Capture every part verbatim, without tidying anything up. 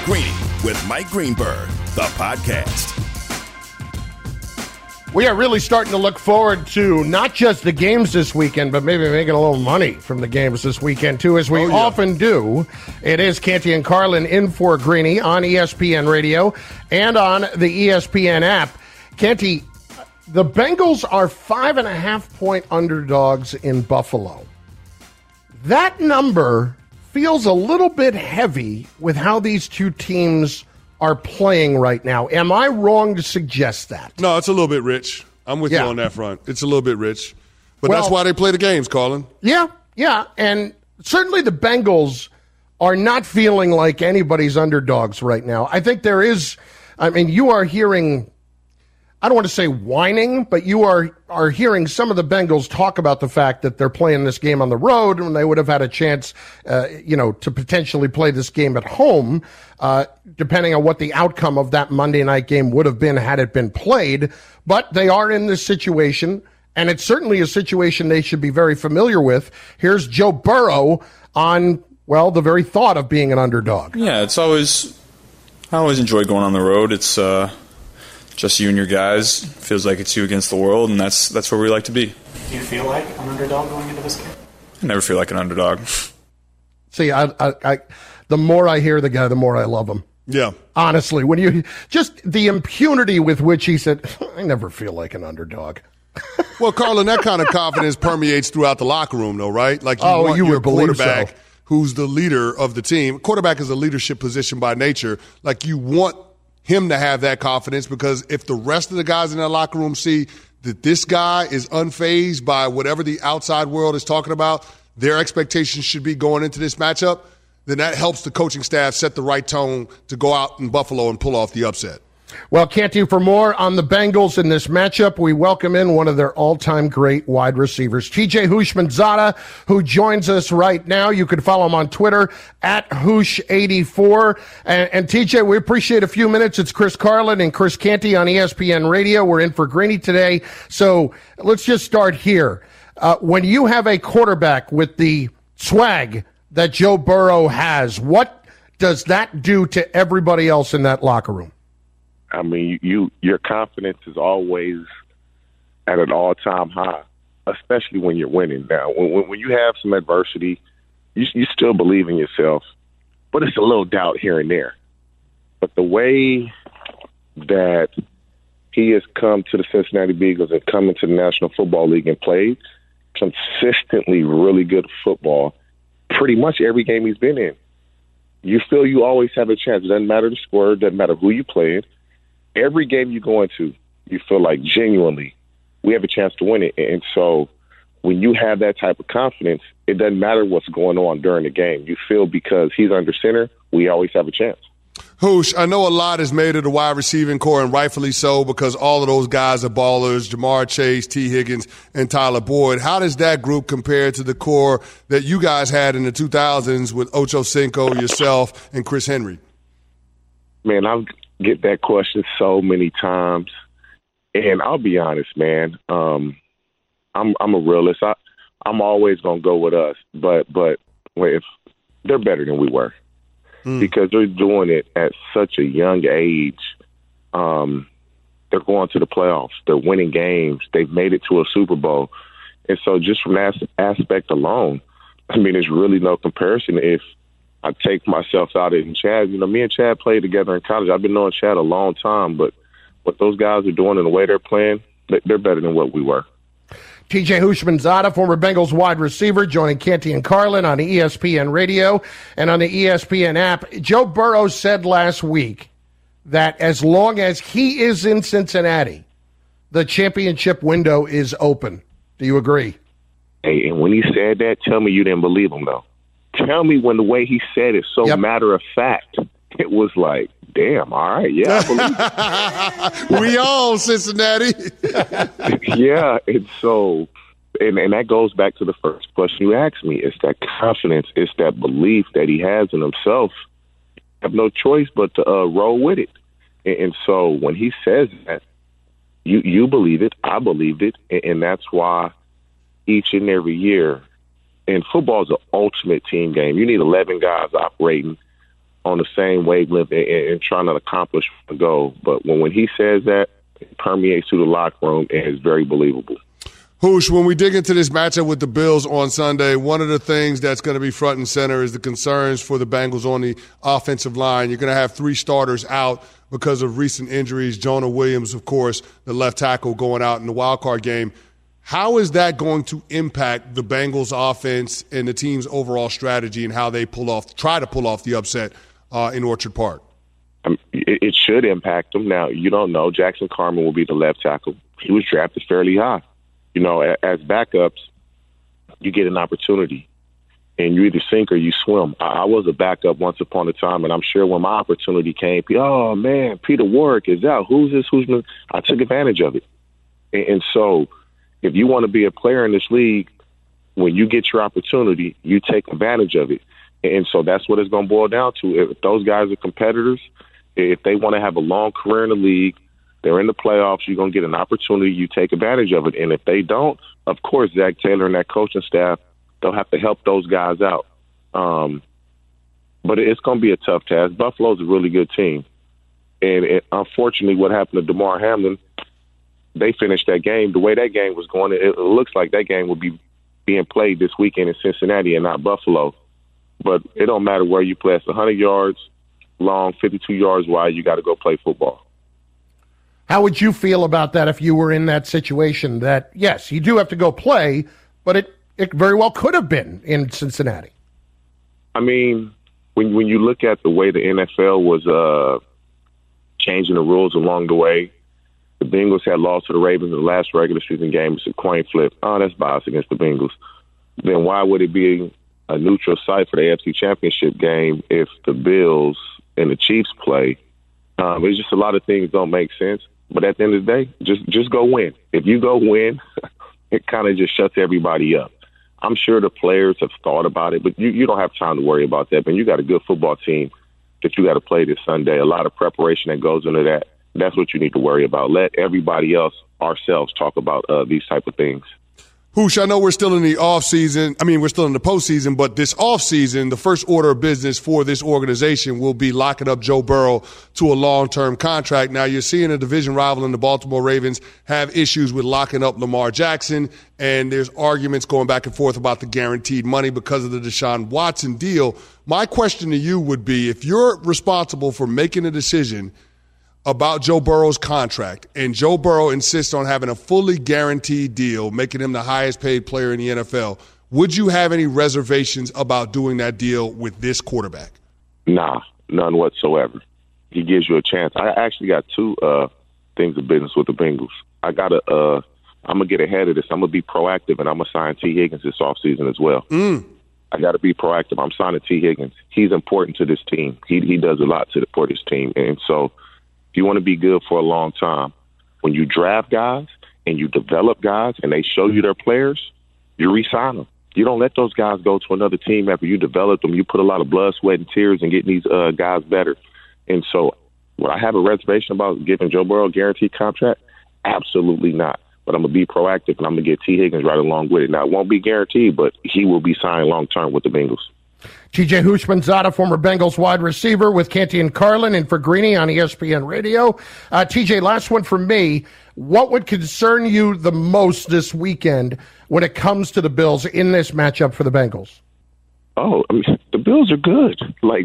Greeny with Mike Greenberg, the podcast. We are really starting to look forward to not just the games this weekend, but maybe making a little money from the games this weekend, too, as we oh, yeah. often do. It is Canty and Carlin in for Greeny on E S P N Radio and on the E S P N app. Canty, the Bengals are five and a half point underdogs in Buffalo. That number feels a little bit heavy with how these two teams are playing right now. Am I wrong to suggest that? No, it's a little bit rich. I'm with yeah. you on that front. It's a little bit rich. But well, that's why they play the games, Colin. Yeah, yeah. And certainly the Bengals are not feeling like anybody's underdogs right now. I think there is, I mean, you are hearing, I don't want to say whining, but you are are hearing some of the Bengals talk about the fact that they're playing this game on the road and they would have had a chance, uh, you know, to potentially play this game at home, uh, depending on what the outcome of that Monday night game would have been had it been played. But they are in this situation, and it's certainly a situation they should be very familiar with. Here's Joe Burrow on, well, the very thought of being an underdog. Yeah, it's always, I always enjoy going on the road. It's, uh, just you and your guys. Feels like it's you against the world, and that's that's where we like to be. Do you feel like an underdog going into this game? I never feel like an underdog. See, I, I, I, the more I hear the guy, the more I love him. Yeah. Honestly, when you just the impunity with which he said, I never feel like an underdog. Well, Carlin, that kind of confidence permeates throughout the locker room, though, right? Like you oh, want you your would believe quarterback so. Who's the leader of the team. Quarterback is a leadership position by nature. Like you want him to have that confidence, because if the rest of the guys in that locker room see that this guy is unfazed by whatever the outside world is talking about, their expectations should be going into this matchup, then that helps the coaching staff set the right tone to go out in Buffalo and pull off the upset. Well, Canty, for more on the Bengals in this matchup, we welcome in one of their all-time great wide receivers, T J Houshmandzadeh, who joins us right now. You can follow him on Twitter, at Hoosh eighty-four. And, and T J, we appreciate a few minutes. It's Chris Carlin and Chris Canty on E S P N Radio. We're in for Greeny today. So let's just start here. Uh, when you have a quarterback with the swag that Joe Burrow has, what does that do to everybody else in that locker room? I mean, you your confidence is always at an all-time high, especially when you're winning. Now, when when you have some adversity, you you still believe in yourself, but it's a little doubt here and there. But the way that he has come to the Cincinnati Bengals and come into the National Football League and played consistently really good football pretty much every game he's been in, you feel you always have a chance. It doesn't matter the score. It doesn't matter who you played. Every game you go into, you feel like genuinely we have a chance to win it. And so when you have that type of confidence, it doesn't matter what's going on during the game. You feel because he's under center, we always have a chance. Hoosh, I know a lot is made of the wide receiving core, and rightfully so, because all of those guys are ballers, Jamar Chase, T. Higgins, and Tyler Boyd. How does that group compare to the core that you guys had in the two thousands with Ocho Cinco, yourself, and Chris Henry? Man, I've get that question so many times, and I'll be honest, man. Um, I'm I'm a realist. I, I'm always gonna go with us, but but if they're better than we were, mm. because they're doing it at such a young age. Um, they're going to the playoffs. They're winning games. They've made it to a Super Bowl, and so just from that aspect alone, I mean, there's really no comparison. If I take myself out in Chad. You know, me and Chad played together in college. I've been knowing Chad a long time, but what those guys are doing and the way they're playing, they're better than what we were. T J Houshmandzadeh, former Bengals wide receiver, joining Canty and Carlin on E S P N Radio and on the E S P N app. Joe Burrow said last week that as long as he is in Cincinnati, the championship window is open. Do you agree? Hey, and when he said that, tell me you didn't believe him, though. Tell me when the way he said it, so yep. matter of fact, it was like, damn, all right, yeah, I believe it. We all Cincinnati. Yeah, it's so, and, and that goes back to the first question you asked me. It's that confidence, it's that belief that he has in himself. You have no choice but to uh, roll with it. And, and so when he says that, you, you believe it, I believed it, and, and that's why each and every year, and football is an ultimate team game. You need eleven guys operating on the same wavelength and, and trying to accomplish the goal. But when, when he says that, it permeates through the locker room and is very believable. Hoosh, when we dig into this matchup with the Bills on Sunday, one of the things that's going to be front and center is the concerns for the Bengals on the offensive line. You're going to have three starters out because of recent injuries. Jonah Williams, of course, the left tackle, going out in the wild card game. How is that going to impact the Bengals offense and the team's overall strategy and how they pull off, try to pull off the upset uh, in Orchard Park? Um, it, it should impact them. Now, you don't know. Jackson Carman will be the left tackle. He was drafted fairly high. You know, as backups, you get an opportunity, and you either sink or you swim. I was a backup once upon a time, and I'm sure when my opportunity came, oh, man, Peter Warrick is out. Who's this? Who's this? I took advantage of it. And, and so if you want to be a player in this league, when you get your opportunity, you take advantage of it. And so that's what it's going to boil down to. If those guys are competitors, if they want to have a long career in the league, they're in the playoffs, you're going to get an opportunity, you take advantage of it. And if they don't, of course, Zach Taylor and that coaching staff, they'll have to help those guys out. Um, but it's going to be a tough task. Buffalo's a really good team. And it, unfortunately, what happened to Damar Hamlin, they finished that game. The way that game was going, it, it looks like that game would be being played this weekend in Cincinnati and not Buffalo. But it don't matter where you play. It's one hundred yards long, fifty-two yards wide. You got to go play football. How would you feel about that if you were in that situation that, yes, you do have to go play, but it, it very well could have been in Cincinnati? I mean, when when you look at the way the N F L was uh, changing the rules along the way, the Bengals had lost to the Ravens in the last regular season game. It's a coin flip. Oh, that's biased against the Bengals. Then why would it be a neutral site for the A F C Championship game if the Bills and the Chiefs play? Um, it's just a lot of things don't make sense. But at the end of the day, just just go win. If you go win, it kind of just shuts everybody up. I'm sure the players have thought about it, but you, you don't have time to worry about that. But you got a good football team that you got to play this Sunday. A lot of preparation that goes into that. That's what you need to worry about. Let everybody else, ourselves, talk about uh, these type of things. Hoosh, I know we're still in the off season. I mean, we're still in the postseason, but this off season, the first order of business for this organization will be locking up Joe Burrow to a long-term contract. Now, you're seeing a division rival in the Baltimore Ravens have issues with locking up Lamar Jackson, and there's arguments going back and forth about the guaranteed money because of the Deshaun Watson deal. My question to you would be, if you're responsible for making a decision about Joe Burrow's contract, and Joe Burrow insists on having a fully guaranteed deal, making him the highest paid player in the N F L, would you have any reservations about doing that deal with this quarterback? Nah, none whatsoever. He gives you a chance. I actually got two uh, things of business with the Bengals. I got to, uh, I'm going to get ahead of this. I'm going to be proactive, and I'm going to sign T. Higgins this offseason as well. Mm. I got to be proactive. I'm signing T. Higgins. He's important to this team. He he does a lot to the, for this team. And so, if you want to be good for a long time, when you draft guys and you develop guys and they show you their players, you re-sign them. You don't let those guys go to another team after you develop them. You put a lot of blood, sweat, and tears in getting these uh, guys better. And so would I have a reservation about giving Joe Burrow a guaranteed contract? Absolutely not. But I'm going to be proactive, and I'm going to get T. Higgins right along with it. Now, it won't be guaranteed, but he will be signed long-term with the Bengals. T J Houshmandzadeh, former Bengals wide receiver with Canty and Carlin and for Greeny on E S P N Radio. Uh, T J, last one from me. What would concern you the most this weekend when it comes to the Bills in this matchup for the Bengals? Oh, I mean, the Bills are good. Like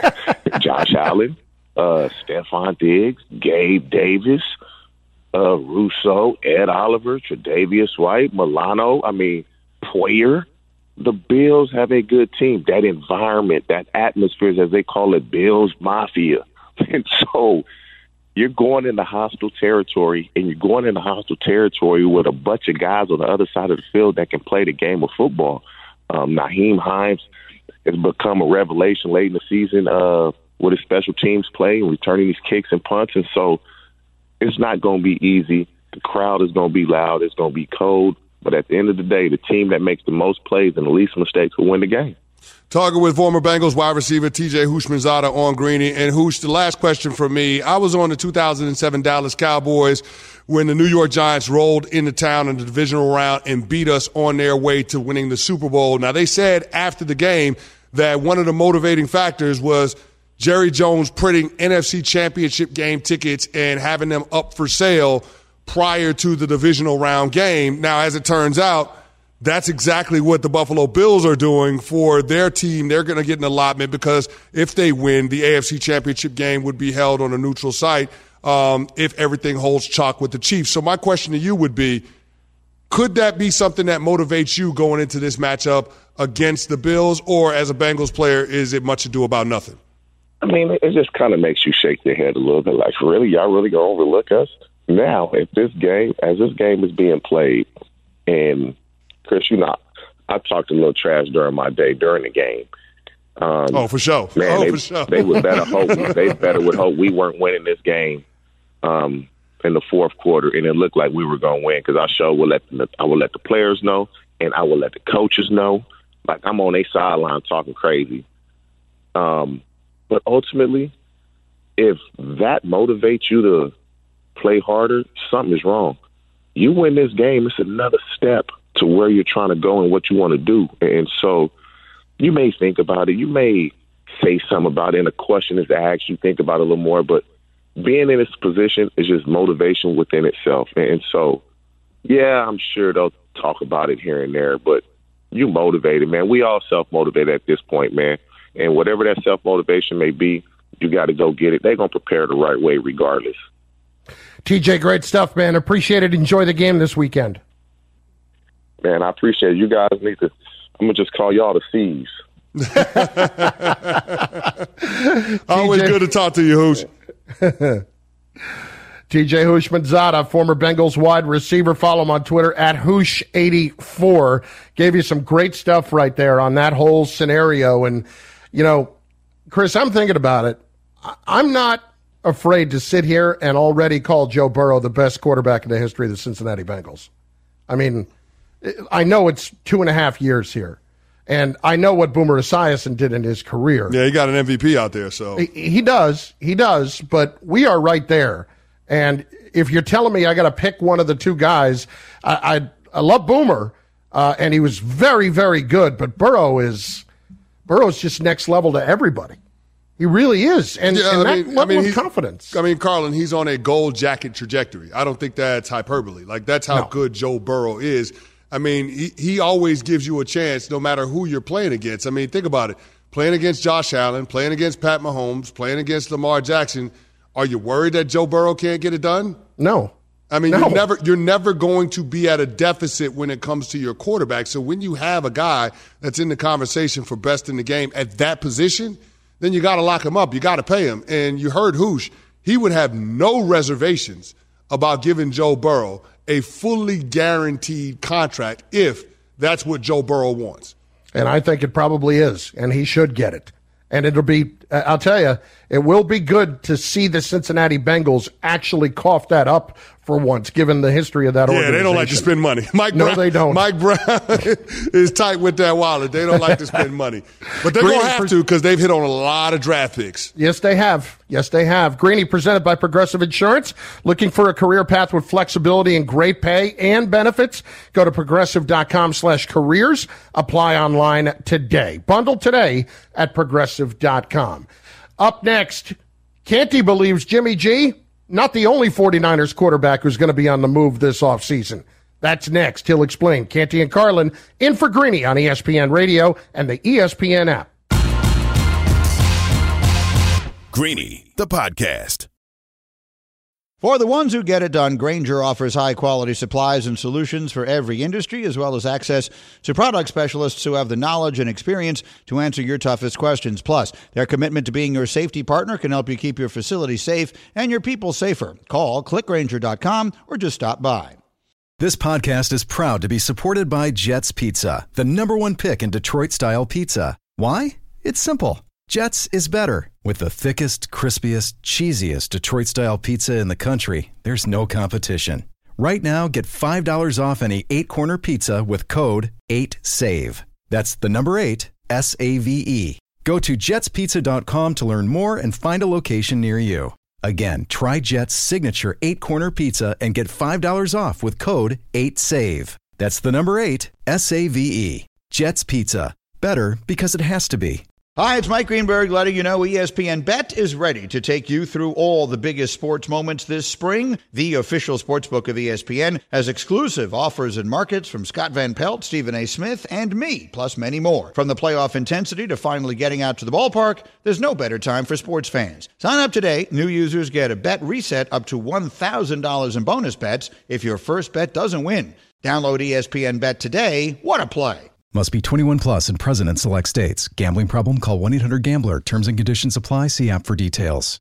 Josh Allen, uh, Stephon Diggs, Gabe Davis, uh, Russo, Ed Oliver, Tre'Davious White, Milano, I mean, Poyer. The Bills have a good team. That environment, that atmosphere, as they call it, Bills Mafia. And so you're going into hostile territory, and you're going into hostile territory with a bunch of guys on the other side of the field that can play the game of football. Um, Nyheim Hines has become a revelation late in the season uh, with his special teams play and returning these kicks and punts. And so it's not going to be easy. The crowd is going to be loud. It's going to be cold. But at the end of the day, the team that makes the most plays and the least mistakes will win the game. Talking with former Bengals wide receiver T J Houshmandzadeh on Greeny. And Hoosh, the last question for me. I was on the two thousand seven Dallas Cowboys when the New York Giants rolled into town in the divisional round and beat us on their way to winning the Super Bowl. Now, they said after the game that one of the motivating factors was Jerry Jones printing N F C Championship game tickets and having them up for sale prior to the divisional round game. Now, as it turns out, that's exactly what the Buffalo Bills are doing for their team. They're going to get an allotment because if they win, the A F C Championship game would be held on a neutral site um, if everything holds chalk with the Chiefs. So my question to you would be, could that be something that motivates you going into this matchup against the Bills, or as a Bengals player, is it much ado about nothing? I mean, it just kind of makes you shake your head a little bit like, really? Y'all really going to overlook us? Now, if this game, as this game is being played, and Chris, you know, I talked a little trash during my day during the game. Um, oh, for sure. Man, oh, they, for sure. they would better hope they better would hope we weren't winning this game um, in the fourth quarter, and it looked like we were going to win because I sure would let the, I would let the players know, and I would let the coaches know. Like I'm on their sideline talking crazy. Um, but ultimately, if that motivates you to play harder, something is wrong. You win this game, it's another step to where you're trying to go and what you want to do. And so you may think about it. You may say something about it, and a question is to ask you think about it a little more. But being in this position is just motivation within itself. And so, yeah, I'm sure they'll talk about it here and there, but you motivated, man. We all self-motivated at this point, man. And whatever that self-motivation may be, you got to go get it. They're going to prepare the right way regardless. T J, great stuff, man. Appreciate it. Enjoy the game this weekend. Man, I appreciate it. You guys need to, I'm going to just call y'all the C's. Always good to talk to you, Hoosh. T J Houshmandzadeh, former Bengals wide receiver. Follow him on Twitter at Hoosh eighty-four. Gave you some great stuff right there on that whole scenario. And, you know, Chris, I'm thinking about it. I'm not afraid to sit here and already call Joe Burrow the best quarterback in the history of the Cincinnati Bengals. I mean, I know it's two and a half years here, and I know what Boomer Esiason did in his career. Yeah, he got an M V P out there. So He, he does. He does, but we are right there. And if you're telling me I got to pick one of the two guys, I, I, I love Boomer, uh, and he was very, very good, but Burrow is Burrow's just next level to everybody. He really is, and, yeah, and that I mean, level I mean, of confidence. I mean, Carlin, he's on a gold jacket trajectory. I don't think that's hyperbole. Like, that's how No. good Joe Burrow is. I mean, he, he always gives you a chance no matter who you're playing against. I mean, think about it. Playing against Josh Allen, playing against Pat Mahomes, playing against Lamar Jackson, are you worried that Joe Burrow can't get it done? No. I mean, No. you're never you're never going to be at a deficit when it comes to your quarterback. So when you have a guy that's in the conversation for best in the game at that position, then you got to lock him up. You got to pay him. And you heard Hoosh. He would have no reservations about giving Joe Burrow a fully guaranteed contract if that's what Joe Burrow wants. And I think it probably is, and he should get it. And it'll be, I'll tell you, it will be good to see the Cincinnati Bengals actually cough that up for once, given the history of that Yeah, organization. they don't like to spend money. Mike No, Brown, they don't. Mike Brown is tight with that wallet. They don't like to spend money. But they're going to have to because they've hit on a lot of draft picks. Yes, they have. Yes, they have. Greeny, presented by Progressive Insurance. Looking for a career path with flexibility and great pay and benefits? Go to progressive.com slash careers. Apply online today. Bundle today at progressive dot com. Up next, Canty believes Jimmy G, not the only 49ers quarterback who's going to be on the move this offseason. That's next. He'll explain. Canty and Carlin in for Greeny on E S P N Radio and the E S P N app. Greeny, the podcast. For the ones who get it done, Grainger offers high-quality supplies and solutions for every industry, as well as access to product specialists who have the knowledge and experience to answer your toughest questions. Plus, their commitment to being your safety partner can help you keep your facility safe and your people safer. Call click grainger dot com or just stop by. This podcast is proud to be supported by Jets Pizza, the number one pick in Detroit-style pizza. Why? It's simple. Jets is better. With the thickest, crispiest, cheesiest Detroit-style pizza in the country, there's no competition. Right now, get five dollars off any eight-corner pizza with code eight save. That's the number eight, S A V E. Go to jets pizza dot com to learn more and find a location near you. Again, try Jet's signature eight-corner pizza and get five dollars off with code eight save. That's the number eight, S A V E. Jet's Pizza. Better because it has to be. Hi, it's Mike Greenberg letting you know E S P N Bet is ready to take you through all the biggest sports moments this spring. The official sportsbook of E S P N has exclusive offers and markets from Scott Van Pelt, Stephen A. Smith, and me, plus many more. From the playoff intensity to finally getting out to the ballpark, there's no better time for sports fans. Sign up today. New users get a bet reset up to one thousand dollars in bonus bets if your first bet doesn't win. Download E S P N Bet today. What a play. Must be twenty-one plus and present in select states. Gambling problem? Call one eight hundred gambler. Terms and conditions apply. See app for details.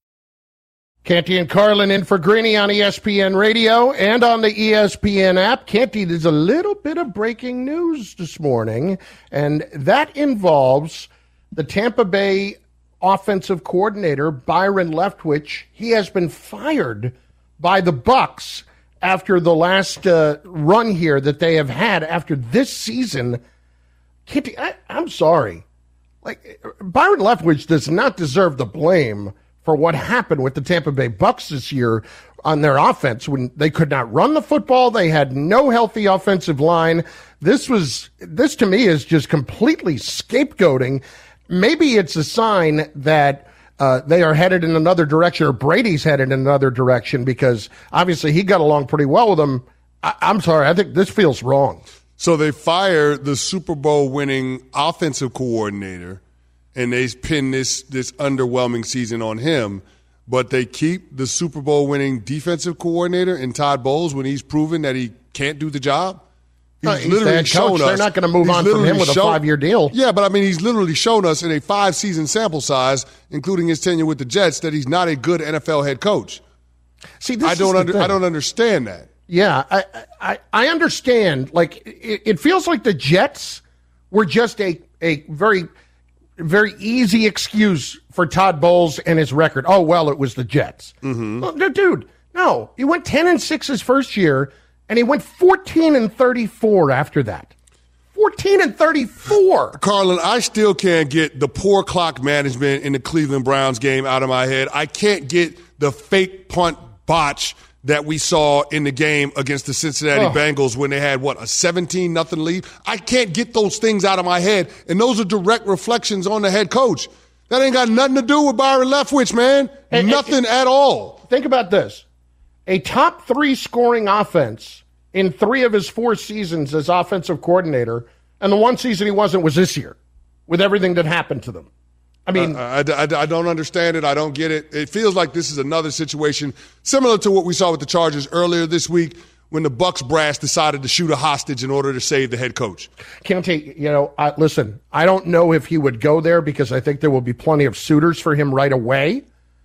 Canty and Carlin in for Greeny on E S P N Radio and on the E S P N app. Canty, there's a little bit of breaking news this morning, and that involves the Tampa Bay offensive coordinator, Byron Leftwich. He has been fired by the Bucs after the last uh, run here that they have had after this season. Kitty, I, I'm sorry. Like, Byron Leftwich does not deserve the blame for what happened with the Tampa Bay Bucs this year on their offense when they could not run the football. They had no healthy offensive line. This was, this to me is just completely scapegoating. Maybe it's a sign that uh, they are headed in another direction, or Brady's headed in another direction, because obviously he got along pretty well with them. I, I'm sorry. I think this feels wrong. So they fire the Super Bowl winning offensive coordinator, and they pin this this underwhelming season on him, but they keep the Super Bowl winning defensive coordinator in Todd Bowles when he's proven that he can't do the job. He's, uh, he's literally the shown coach. us. They're not going to move on from him with shown, a five-year deal. Yeah, but I mean, he's literally shown us in a five-season sample size, including his tenure with the Jets, that he's not a good N F L head coach. See, this I don't is under, the thing. I don't understand that. Yeah, I, I I understand. Like, it, it feels like the Jets were just a, a very, very easy excuse for Todd Bowles and his record. Oh, well, it was the Jets. Mm-hmm. Well, no, dude, no. He went ten and six his first year, and he went fourteen and thirty-four after that. fourteen and thirty-four. Carlin, I still can't get the poor clock management in the Cleveland Browns game out of my head. I can't get the fake punt botch that we saw in the game against the Cincinnati oh. Bengals when they had, what, a seventeen nothing lead? I can't get those things out of my head, and those are direct reflections on the head coach. That ain't got nothing to do with Byron Leftwich, man. Hey, nothing hey, at all. Think about this. A top three scoring offense in three of his four seasons as offensive coordinator, and the one season he wasn't was this year, with everything that happened to them. I mean, I, I, I, I don't understand it. I don't get it. It feels like this is another situation similar to what we saw with the Chargers earlier this week when the Bucs brass decided to shoot a hostage in order to save the head coach. Canty, you know, I, listen, I don't know if he would go there because I think there will be plenty of suitors for him right away.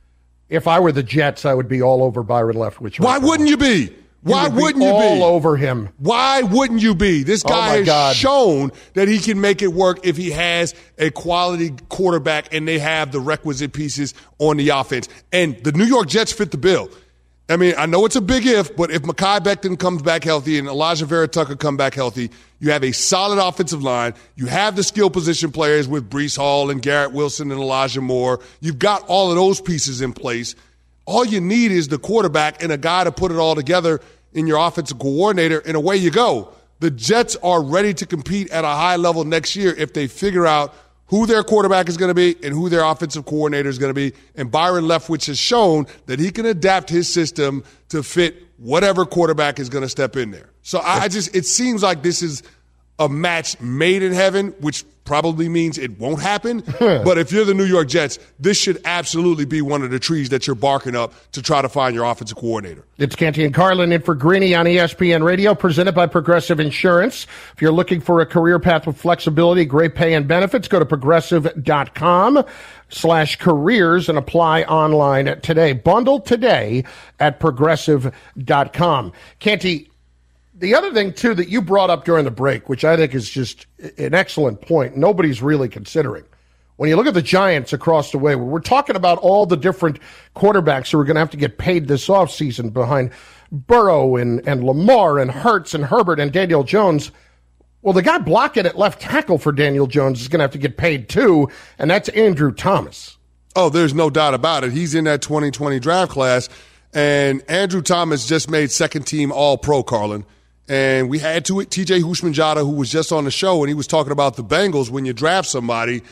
If I were the Jets, I would be all over Byron Leftwich. Right Why now. wouldn't you be? Why would wouldn't be you be? all over him? Why wouldn't you be? This guy oh has God. shown that he can make it work if he has a quality quarterback and they have the requisite pieces on the offense. And the New York Jets fit the bill. I mean, I know it's a big if, but if Mekhi Becton comes back healthy and Elijah Vera Tucker come back healthy, you have a solid offensive line. You have the skill position players with Breece Hall and Garrett Wilson and Elijah Moore. You've got all of those pieces in place. All you need is the quarterback and a guy to put it all together in your offensive coordinator, and away you go. The Jets are ready to compete at a high level next year if they figure out who their quarterback is going to be and who their offensive coordinator is going to be. And Byron Leftwich has shown that he can adapt his system to fit whatever quarterback is going to step in there. So I, I just, it seems like this is a match made in heaven, which probably means it won't happen. But if you're the New York Jets, this should absolutely be one of the trees that you're barking up to try to find your offensive coordinator. It's Canty and Carlin in for Greeny on E S P N Radio, presented by Progressive Insurance. If you're looking for a career path with flexibility, great pay and benefits, go to progressive.com slash careers and apply online today. Bundle today at progressive dot com. Canty, the other thing, too, that you brought up during the break, which I think is just an excellent point, nobody's really considering. When you look at the Giants across the way, we're talking about all the different quarterbacks who are going to have to get paid this offseason behind Burrow and, and Lamar and Hurts and Herbert and Daniel Jones. Well, the guy blocking at left tackle for Daniel Jones is going to have to get paid, too, and that's Andrew Thomas. Oh, there's no doubt about it. He's in that twenty twenty draft class, and Andrew Thomas just made second-team All-Pro, Carlin. And we had to T J Houshmandzadeh, who was just on the show, and he was talking about the Bengals. When you draft somebody,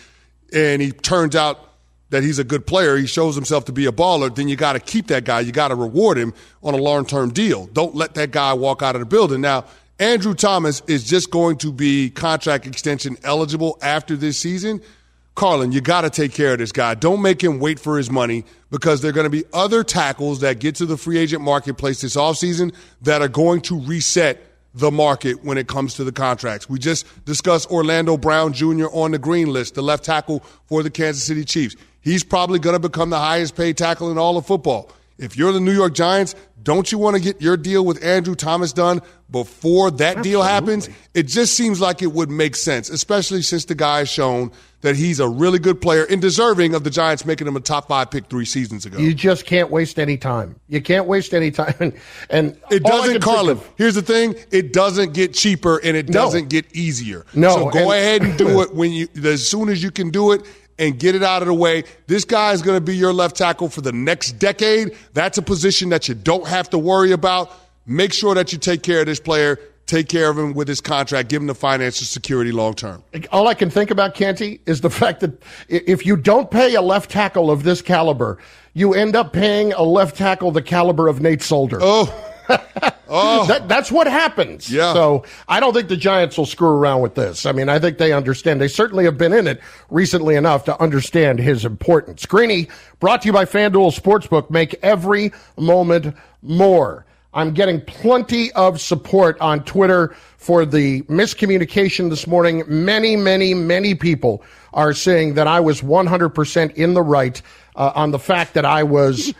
and he turns out that he's a good player, he shows himself to be a baller, then you got to keep that guy. You got to reward him on a long-term deal. Don't let that guy walk out of the building. Now, Andrew Thomas is just going to be contract extension eligible after this season. Carlin, you got to take care of this guy. Don't make him wait for his money, because there are going to be other tackles that get to the free agent marketplace this offseason that are going to reset the market when it comes to the contracts. We just discussed Orlando Brown Junior on the green list, the left tackle for the Kansas City Chiefs. He's probably going to become the highest paid tackle in all of football. If you're the New York Giants, don't you want to get your deal with Andrew Thomas done before that Absolutely. deal happens? It just seems like it would make sense, especially since the guy has shown that he's a really good player and deserving of the Giants making him a top five pick three seasons ago. You just can't waste any time. You can't waste any time. And, and it doesn't, Carlin, here's the thing. It doesn't get cheaper and it doesn't no. get easier. No. So go and, ahead and do it when you, as soon as you can do it, and get it out of the way. This guy is going to be your left tackle for the next decade. That's a position that you don't have to worry about. Make sure that you take care of this player. Take care of him with his contract. Give him the financial security long term. All I can think about, Canty, is the fact that if you don't pay a left tackle of this caliber, you end up paying a left tackle the caliber of Nate Solder. Oh. oh. That, that's what happens. Yeah. So I don't think the Giants will screw around with this. I mean, I think they understand. They certainly have been in it recently enough to understand his importance. Greeny, brought to you by FanDuel Sportsbook. Make every moment more. I'm getting plenty of support on Twitter for the miscommunication this morning. Many, many, many people are saying that I was one hundred percent in the right uh, on the fact that I was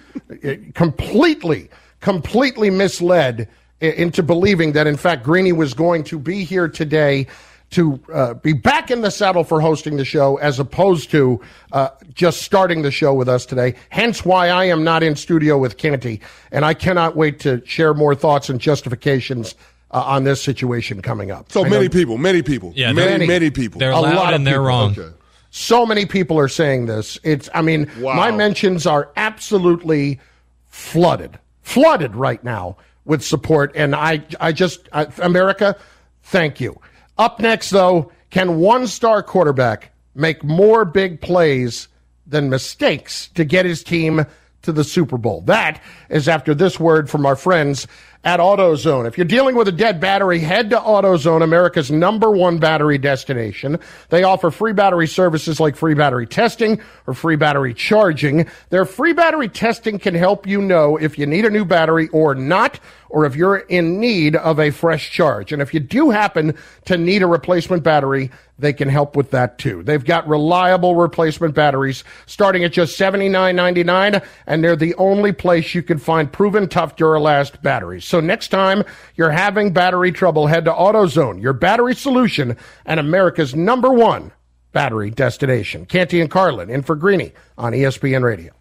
completely completely misled into believing that, in fact, Greeny was going to be here today to uh, be back in the saddle for hosting the show as opposed to uh, just starting the show with us today. Hence why I am not in studio with Canty, and I cannot wait to share more thoughts and justifications uh, on this situation coming up. So I many know, people, many people, yeah, many, many, many people. They're a loud lot and of they're people. wrong. Okay. So many people are saying this. It's, I mean, Wow. my mentions are absolutely flooded. Flooded right now with support, and I, I just, I, America, thank you. Up next, though, can one-star quarterback make more big plays than mistakes to get his team to the Super Bowl? That is after this word from our friends at AutoZone. If you're dealing with a dead battery, head to AutoZone, America's number one battery destination. They offer free battery services like free battery testing or free battery charging. Their free battery testing can help you know if you need a new battery or not, or if you're in need of a fresh charge. And if you do happen to need a replacement battery, they can help with that too. They've got reliable replacement batteries starting at just seventy-nine ninety-nine, and they're the only place you can find proven tough Duralast batteries. So next time you're having battery trouble, head to AutoZone, your battery solution and America's number one battery destination. Canty and Carlin in for Greeny on E S P N Radio.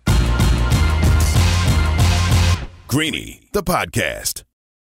Greeny, the podcast.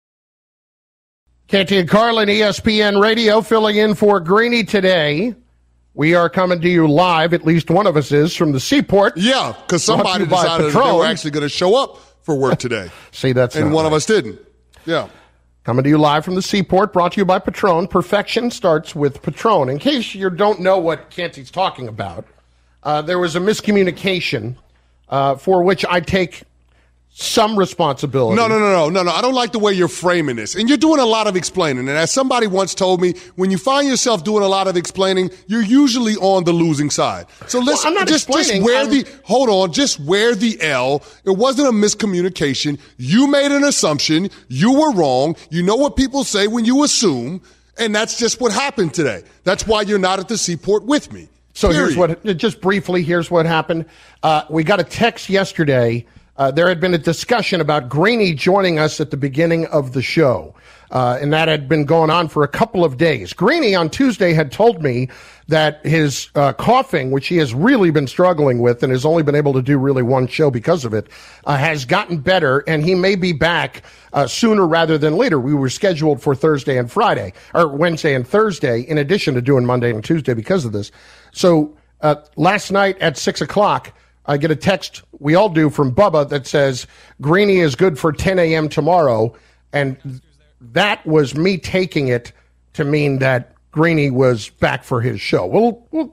Canty and Carlin, E S P N Radio, filling in for Greeny today. We are coming to you live, at least one of us is, from the Seaport. Yeah, because somebody decided that they were actually going to show up for work today. See, that's And one right. of us didn't. Yeah. Coming to you live from the Seaport, brought to you by Patron. Perfection starts with Patron. In case you don't know what Canty's talking about, uh, there was a miscommunication uh, for which I take some responsibility. No, no, no, no, no, no. I don't like the way you're framing this. And you're doing a lot of explaining. And as somebody once told me, when you find yourself doing a lot of explaining, you're usually on the losing side. So let's well, I'm not just, just explaining. wear I'm... the, hold on, just wear the L. It wasn't a miscommunication. You made an assumption. You were wrong. You know what people say when you assume. And that's just what happened today. That's why you're not at the Seaport with me. So Period. here's what, just briefly, here's what happened. Uh, we got a text yesterday. Uh, there had been a discussion about Greeny joining us at the beginning of the show, uh, and that had been going on for a couple of days. Greeny on Tuesday had told me that his uh, coughing, which he has really been struggling with and has only been able to do really one show because of it, uh, has gotten better, and he may be back uh, sooner rather than later. We were scheduled for Thursday and Friday, or Wednesday and Thursday, in addition to doing Monday and Tuesday because of this. So uh, last night at six o'clock, I get a text, we all do, from Bubba that says, Greeny is good for ten a.m. tomorrow, and that was me taking it to mean that Greeny was back for his show. We'll, we'll,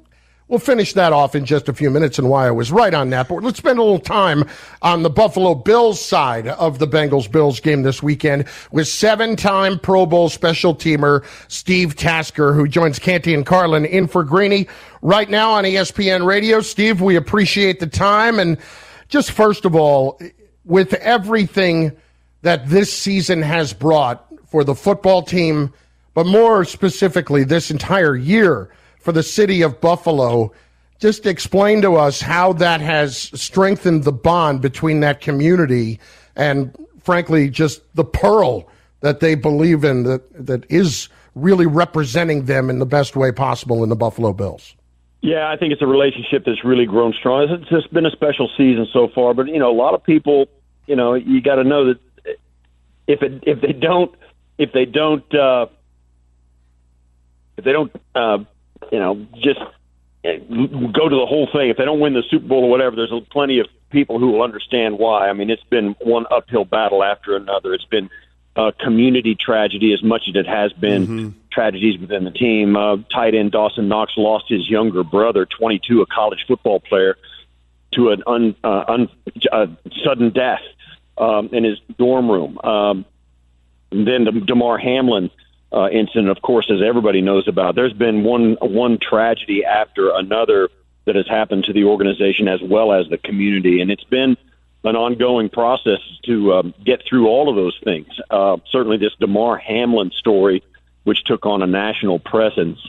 We'll finish that off in just a few minutes and why I was right on that. But let's spend a little time on the Buffalo Bills side of the Bengals-Bills game this weekend with seven-time Pro Bowl special teamer Steve Tasker, who joins Canty and Carlin in for Greeny right now on E S P N Radio. Steve, we appreciate the time. And just first of all, with everything that this season has brought for the football team, but more specifically this entire year for the city of Buffalo, just explain to us how that has strengthened the bond between that community and, frankly, just the pearl that they believe in that, that is really representing them in the best way possible in the Buffalo Bills. Yeah, I think it's a relationship that's really grown strong. It's just been a special season so far, but, you know, a lot of people, you know, you got to know that if it, if they don't, if they don't, uh, if they don't, uh, you know, just go to the whole thing. If they don't win the Super Bowl or whatever, there's plenty of people who will understand why. I mean, it's been one uphill battle after another. It's been a community tragedy as much as it has been mm-hmm. tragedies within the team. Uh, tight end Dawson Knox lost his younger brother, twenty-two, a college football player, to an un, uh, un, uh, sudden death um, in his dorm room. Um, and then the Damar Hamlin Uh, incident, of course, as everybody knows about. There's been one one tragedy after another that has happened to the organization as well as the community, and it's been an ongoing process to um, get through all of those things. Uh, certainly this Damar Hamlin story, which took on a national presence,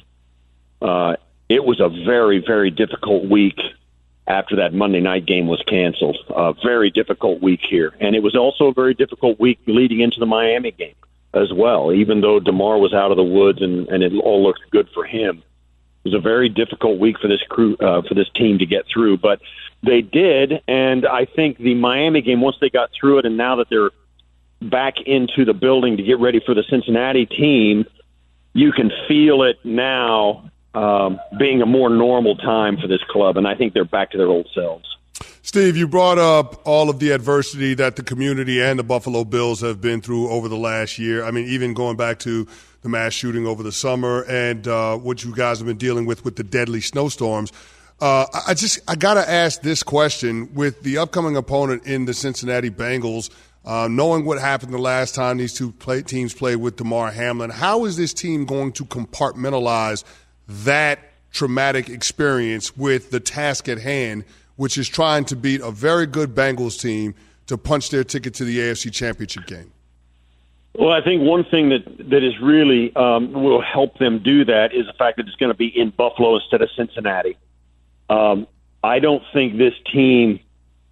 uh, it was a very, very difficult week after that Monday night game was canceled. A very difficult week here, and it was also a very difficult week leading into the Miami game as well, even though Damar was out of the woods and, and it all looked good for him. It was a very difficult week for this crew, uh, for this team to get through, but they did, and I think the Miami game, once they got through it and now that they're back into the building to get ready for the Cincinnati team, you can feel it now um, being a more normal time for this club, and I think they're back to their old selves. Steve, you brought up all of the adversity that the community and the Buffalo Bills have been through over the last year. I mean, even going back to the mass shooting over the summer and uh, what you guys have been dealing with with the deadly snowstorms. Uh, I just I got to ask this question with the upcoming opponent in the Cincinnati Bengals, uh, knowing what happened the last time these two play, teams played with Damar Hamlin. How is this team going to compartmentalize that traumatic experience with the task at hand, which is trying to beat a very good Bengals team to punch their ticket to the A F C Championship game? Well, I think one thing that, that is really um, will help them do that is the fact that it's going to be in Buffalo instead of Cincinnati. Um, I don't think this team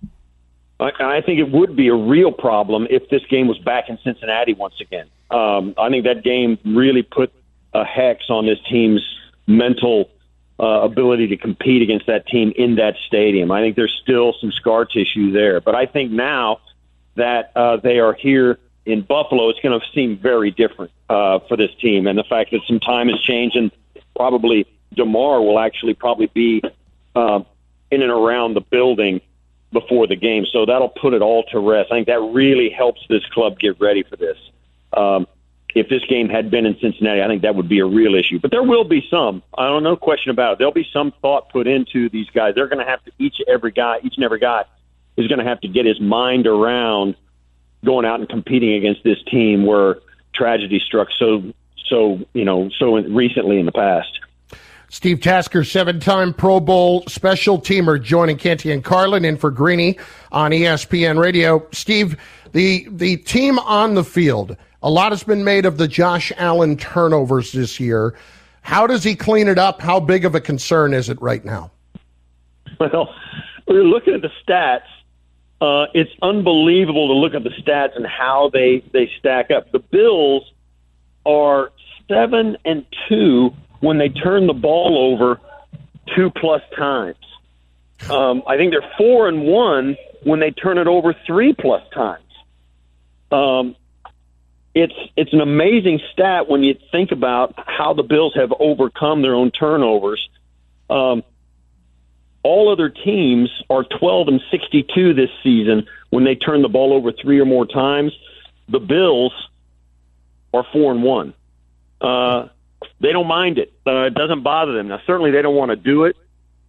I, – I think it would be a real problem if this game was back in Cincinnati once again. Um, I think that game really put a hex on this team's mental Uh, ability to compete against that team in that stadium. I think there's still some scar tissue there. But I think now that uh, they are here in Buffalo, it's going to seem very different uh, for this team. And the fact that some time has changed and probably Damar will actually probably be uh, in and around the building before the game. So that'll put it all to rest. I think that really helps this club get ready for this. Um, If this game had been in Cincinnati, I think that would be a real issue. But there will be some. I don't know, no question about it. There'll be some thought put into these guys. They're going to have to, each every guy, each and every guy is going to have to get his mind around going out and competing against this team where tragedy struck so, so you know, so recently in the past. Steve Tasker, seven-time Pro Bowl special teamer, joining Canty and Carlin in for Greeny on E S P N Radio. Steve, the the team on the field, a lot has been made of the Josh Allen turnovers this year. How does he clean it up? How big of a concern is it right now? Well, we're looking at the stats. Uh, it's unbelievable to look at the stats and how they, they stack up. The Bills are seven and two when they turn the ball over two plus times. Um, I think they're four and one when they turn it over three plus times. Um, It's it's an amazing stat when you think about how the Bills have overcome their own turnovers. Um, all other teams are twelve and sixty-two this season when they turn the ball over three or more times. The Bills are four and one. Uh, they don't mind it. Uh, it doesn't bother them. Now, certainly they don't want to do it.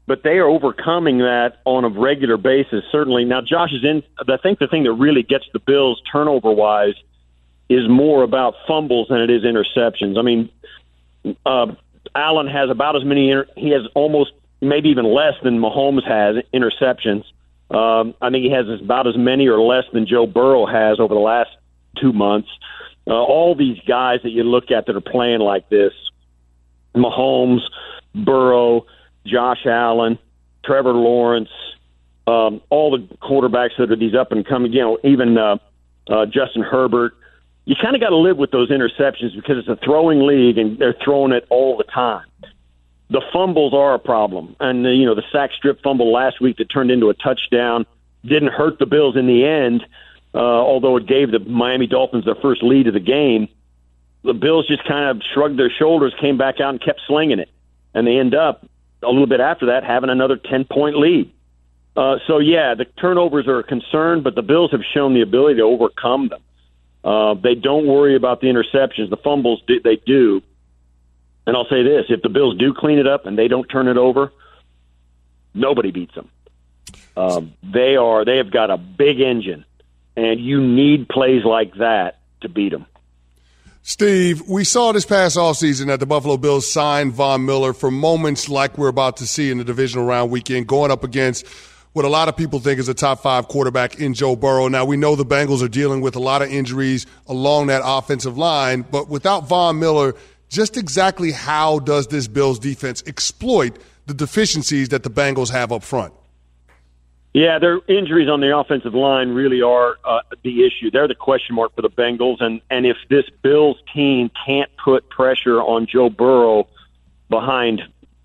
but they are overcoming that on a regular basis, certainly. Now, Josh is in. I think the thing that really gets the Bills turnover-wise is more about fumbles than it is interceptions. I mean, uh, Allen has about as many. Inter- he has almost, maybe even less than Mahomes has interceptions. Um, I think he has about as many or less than Joe Burrow has over the last two months. Uh, all these guys that you look at that are playing like this, Mahomes, Burrow, Josh Allen, Trevor Lawrence, um, all the quarterbacks that are these up and coming, you know, even uh, uh, Justin Herbert, you kind of got to live with those interceptions because it's a throwing league and they're throwing it all the time. The fumbles are a problem. And, uh, you know, the sack strip fumble last week that turned into a touchdown didn't hurt the Bills in the end, uh, although it gave the Miami Dolphins their first lead of the game. The Bills just kind of shrugged their shoulders, came back out and kept slinging it. And they end up, a little bit after that, having another ten-point lead. Uh, so, yeah, the turnovers are a concern, but the Bills have shown the ability to overcome them. Uh, they don't worry about the interceptions. The fumbles, they do. And I'll say this, if the Bills do clean it up and they don't turn it over, nobody beats them. Um, they are, they have got a big engine, and you need plays like that to beat them. Steve, we saw this past offseason that the Buffalo Bills signed Von Miller for moments like we're about to see in the divisional round weekend, going up against what a lot of people think is a top five quarterback in Joe Burrow. Now, we know the Bengals are dealing with a lot of injuries along that offensive line, but without Von Miller, just exactly how does this Bills defense exploit the deficiencies that the Bengals have up front? Yeah, their injuries on the offensive line really are uh, the issue. They're the question mark for the Bengals, and, and if this Bills team can't put pressure on Joe Burrow behind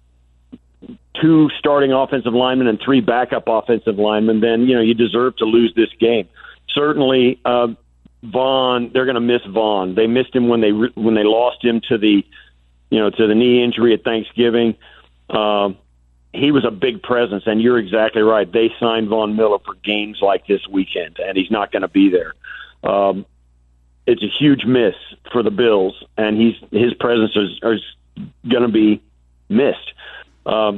two starting offensive linemen and three backup offensive linemen, then, you know, you deserve to lose this game. Certainly, uh, Vaughn, they're going to miss Vaughn. They missed him when they when they lost him to the, you know, to the knee injury at Thanksgiving. Um, he was a big presence, and you're exactly right. They signed Von Miller for games like this weekend, and he's not going to be there. Um, it's a huge miss for the Bills, and he's his presence is, is going to be missed. Um,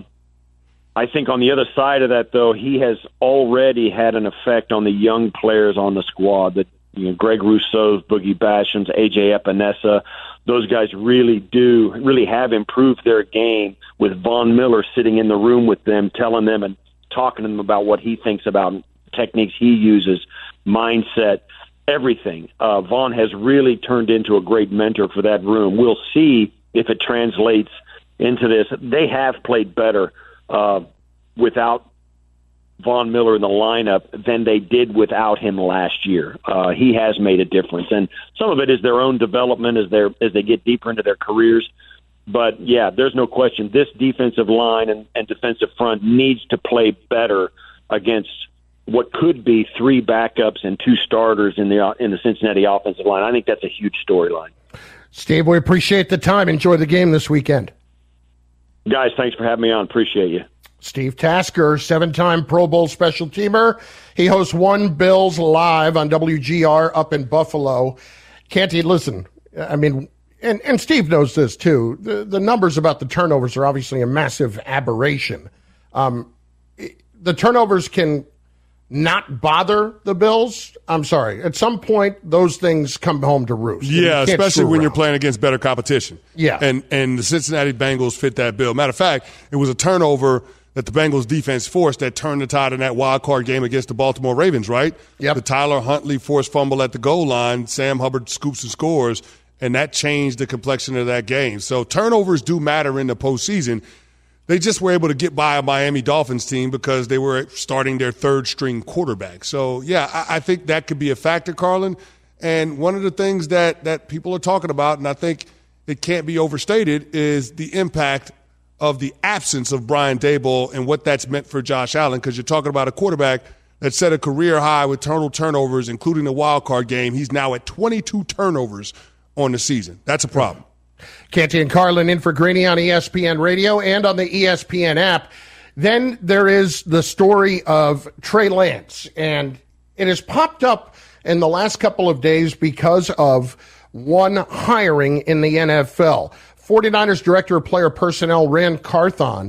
I think on the other side of that, though, he has already had an effect on the young players on the squad. That, you know, Greg Rousseau's, Boogie Bashams, A J Epinesa, those guys really do, really have improved their game with Von Miller sitting in the room with them, telling them and talking to them about what he thinks about techniques he uses, mindset, everything. Uh, Von has really turned into a great mentor for that room. We'll see if it translates into this. They have played better uh, without Von Miller in the lineup than they did without him last year. Uh, he has made a difference, and some of it is their own development as they as they get deeper into their careers. But yeah, there's no question this defensive line and, and defensive front needs to play better against what could be three backups and two starters in the in the Cincinnati offensive line. I think that's a huge storyline. Steve, we appreciate the time. Enjoy the game this weekend. Guys, thanks for having me on. Appreciate you. Steve Tasker, seven-time Pro Bowl special teamer. He hosts One Bills Live on W G R up in Buffalo. Canty, listen, I mean, and, and Steve knows this too. The, the numbers about the turnovers are obviously a massive aberration. Um, the turnovers can not bother the Bills. I'm sorry. At some point, those things come home to roost. Yeah, especially when around. You're playing against better competition. Yeah. And, and the Cincinnati Bengals fit that bill. Matter of fact, it was a turnover that the Bengals defense forced that turned the tide in that wild card game against the Baltimore Ravens, right? Yep. The Tyler Huntley forced fumble at the goal line. Sam Hubbard scoops and scores, and that changed the complexion of that game. So turnovers do matter in the postseason. They just were able to get by a Miami Dolphins team because they were starting their third-string quarterback. So, yeah, I, I think that could be a factor, Carlin. And one of the things that, that people are talking about, and I think it can't be overstated, is the impact of the absence of Brian Daboll and what that's meant for Josh Allen, because you're talking about a quarterback that set a career high with total turnovers, including the wild card game. He's now at twenty-two turnovers on the season. That's a problem. Canty and Carlin in for Greeny on E S P N Radio and on the E S P N app. Then there is the story of Trey Lance, and it has popped up in the last couple of days because of one hiring in the N F L. 49ers Director of Player Personnel Rand Carthon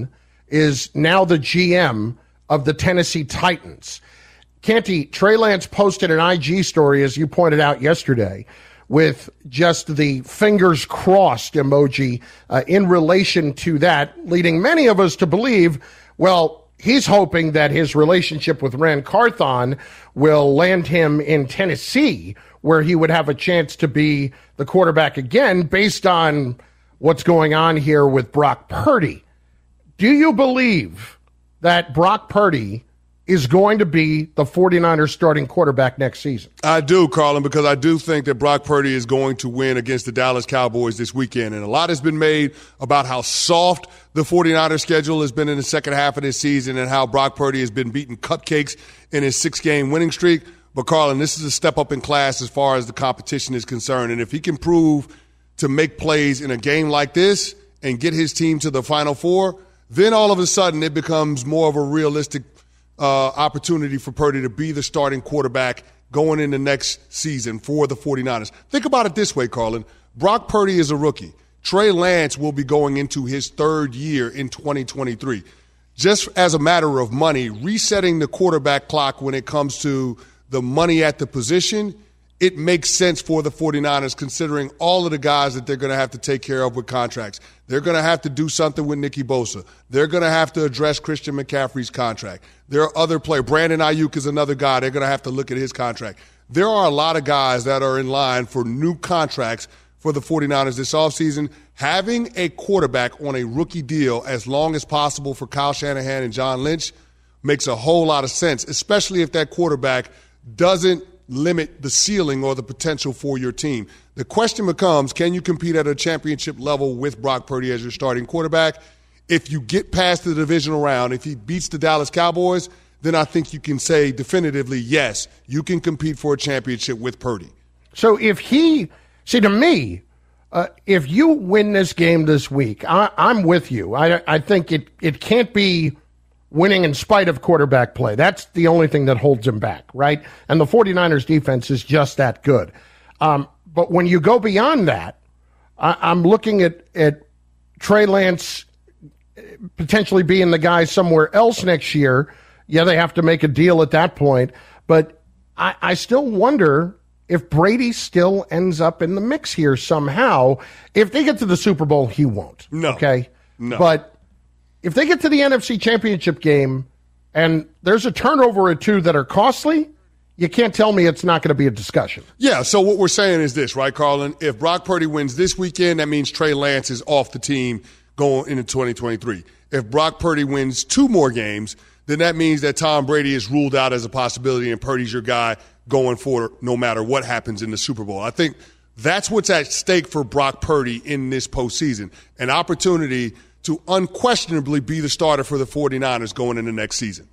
is now the G M of the Tennessee Titans. Canty, Trey Lance posted an I G story, as you pointed out yesterday, with just the fingers crossed emoji uh, in relation to that, leading many of us to believe, well, he's hoping that his relationship with Ran Carthon will land him in Tennessee, where he would have a chance to be the quarterback again based on what's going on here with Brock Purdy. Do you believe that Brock Purdy is going to be the 49ers starting quarterback next season? I do, Carlin, because I do think that Brock Purdy is going to win against the Dallas Cowboys this weekend. And a lot has been made about how soft the 49ers schedule has been in the second half of this season and how Brock Purdy has been beating cupcakes in his six-game winning streak. But, Carlin, this is a step up in class as far as the competition is concerned. And if he can prove to make plays in a game like this and get his team to the Final Four, then all of a sudden it becomes more of a realistic Uh, opportunity for Purdy to be the starting quarterback going into next season for the 49ers. Think about it this way, Carlin. Brock Purdy is a rookie. Trey Lance will be going into his third year in twenty twenty-three. Just as a matter of money, resetting the quarterback clock when it comes to the money at the position, it makes sense for the 49ers considering all of the guys that they're going to have to take care of with contracts. They're going to have to do something with Nicky Bosa. They're going to have to address Christian McCaffrey's contract. There are other players. Brandon Ayuk is another guy. They're going to have to look at his contract. There are a lot of guys that are in line for new contracts for the 49ers this offseason. Having a quarterback on a rookie deal as long as possible for Kyle Shanahan and John Lynch makes a whole lot of sense, especially if that quarterback doesn't limit the ceiling or the potential for your team. The question becomes, can you compete at a championship level with Brock Purdy as your starting quarterback? If you get past the divisional round, if he beats the Dallas Cowboys, then I think you can say definitively, yes, you can compete for a championship with Purdy. So if he, see, to me, uh, if you win this game this week, I, I'm with you. I, I think it, it can't be winning in spite of quarterback play. That's the only thing that holds him back, right? And the 49ers defense is just that good. Um, but when you go beyond that, I, I'm looking at, at Trey Lance potentially being the guy somewhere else next year. Yeah, they have to make a deal at that point. But I, I still wonder if Brady still ends up in the mix here somehow. If they get to the Super Bowl, he won't. No. Okay? No. But if they get to the N F C Championship game and there's a turnover or two that are costly, you can't tell me it's not going to be a discussion. Yeah, so what we're saying is this, right, Carlin? If Brock Purdy wins this weekend, that means Trey Lance is off the team going into twenty twenty-three. If Brock Purdy wins two more games, then that means that Tom Brady is ruled out as a possibility and Purdy's your guy going forward no matter what happens in the Super Bowl. I think that's what's at stake for Brock Purdy in this postseason, an opportunity to unquestionably be the starter for the 49ers going into next season.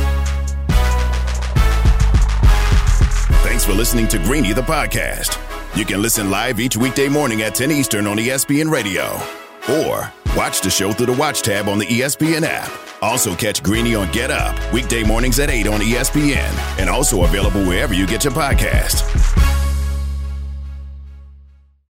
Thanks for listening to Greeny the podcast. You can listen live each weekday morning at ten Eastern on E S P N Radio. Or watch the show through the Watch tab on the E S P N app. Also catch Greeny on Get Up, weekday mornings at eight on E S P N. And also available wherever you get your podcast.